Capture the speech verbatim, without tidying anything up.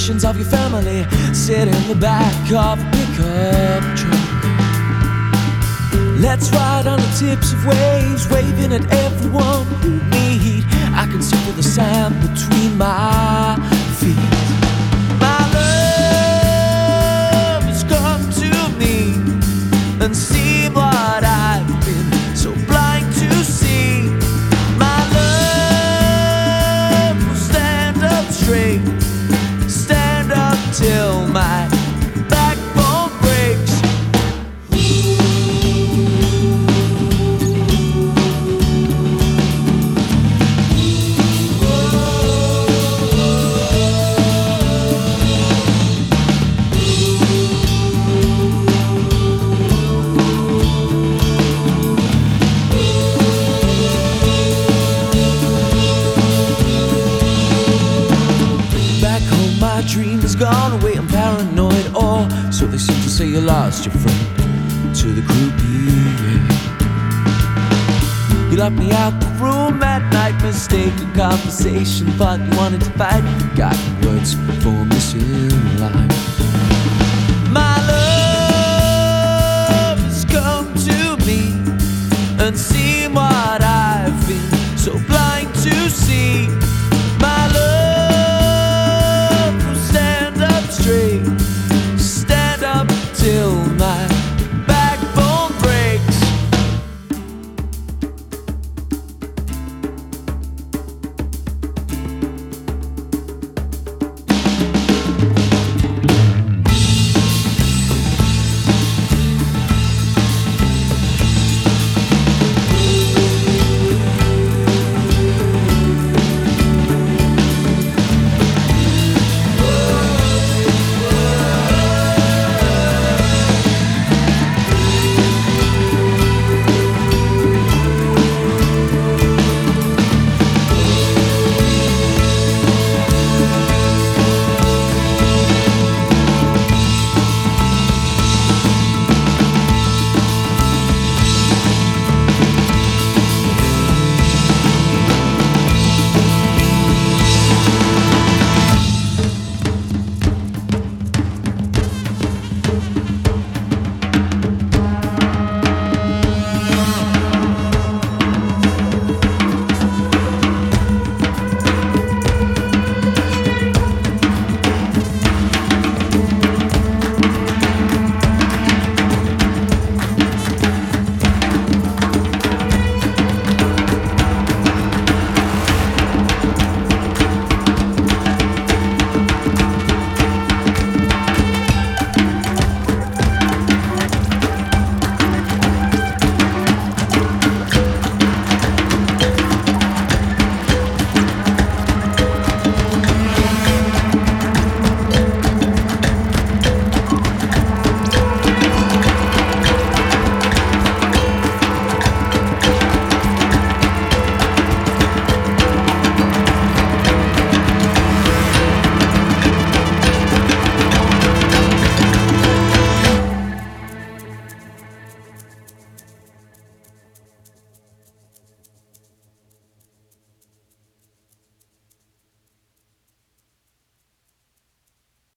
generations of your family sit in the back of a pickup truck. Let's ride on the tips of waves, waving at everyone we meet. I can see the sand between my feet. My love has come to me and seen what I've been so blind to see. My love will stand up straight, stand up till my backbone breaks. My dream has gone away, I'm paranoid, or so they seem to say. You lost your friend to the groupie. You locked me out the room at night, mistaken conversation, but you wanted to fight, forgotten words for a missing line. My love has come to me and seen